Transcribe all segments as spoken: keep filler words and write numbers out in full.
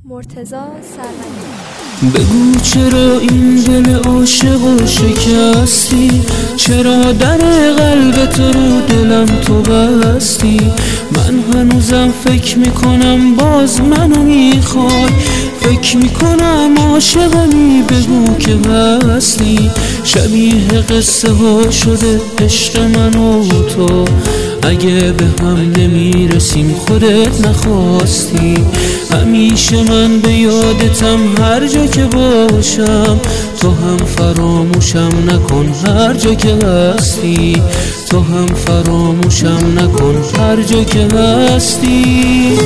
مرتضی سروندی. بگو چرا این دل عاشق و شکستی، چرا در قلب تو رو دلم تو بستی. من هنوزم فکر میکنم باز منو میخوای، فکر میکنم عاشقمی بگو که هستی. شبیه قصه ها شده عشق من و تو، اگه به هم نمیرسیم خودت نخواستی. همیشه من به یادتم هر جا که باشم، تو هم فراموشم نکن هر جا که هستی. تو هم فراموشم نکن هر جا که هستی.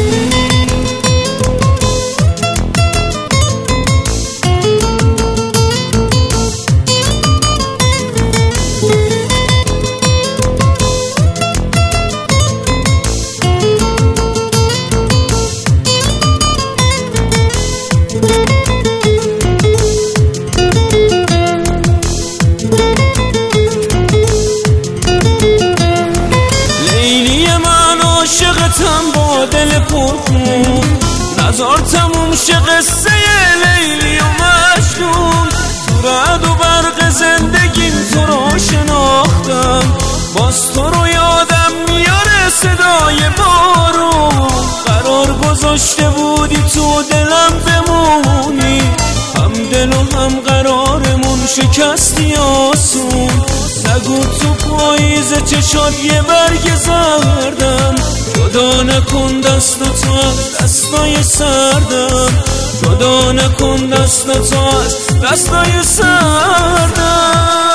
عاشقتم با دل پرخون، نزار تموم شه قصه لیلی و مجنون. تو رعد و برق زندگیم تو رو شناختم، باز تو رو یادم میاره صدای بارون. قرار گذاشته بودی تو دلم بمونی، هم دل و هم قرارمون شکستی آسون. نگو تو پاییز چشات یه برگ زردم، جدا نکن دست تو از دستای سردم. جدا نکن دست تو از دستای سردم.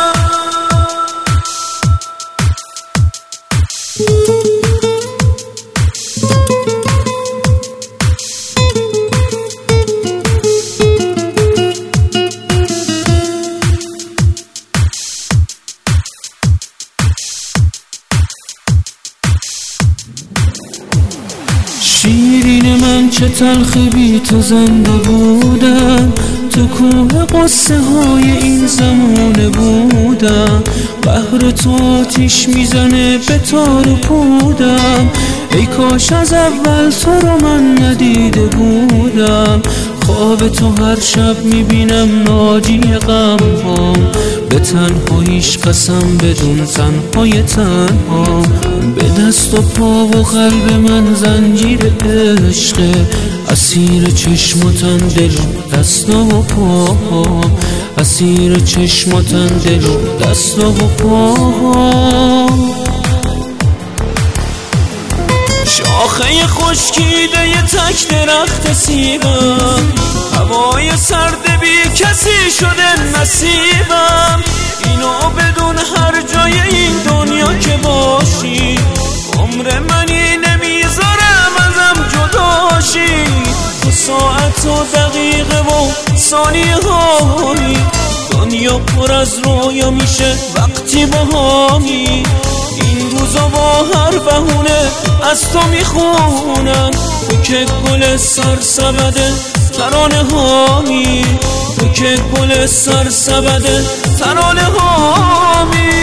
شیرین من چه تلخی بی تو زنده بودم، تو کوه قصه های این زمانه بودم. بحر تو آتیش میزنه به تار و پودم، ای کاش از اول تو رو من ندیده بودم. خواب تو هر شب میبینم ناجی غم هام، به تنهاییش قسم بدون تنهای تنها. به دست و پا و قلب من زنجیر عشقه، اسیر چشم و تن دل دست و پا. اسیر چشم و تن دل دست و پا. شاخه خشکیده یه تک درخت سیبم، هوای سرد بی کسی شده نصیبم. اینو بدون هر جای این دنیا که باشی، عمر منی نمیذارم ازم جداشی. تو ساعت و دقیقه و ثانیه هایی، دنیا پر از رویا میشه وقتی باهایی. این روزا با هر بهونه از تو میخونن، تو که گل سرسبده ترانه هایی. تو که گل سرسبده ترانه هایی.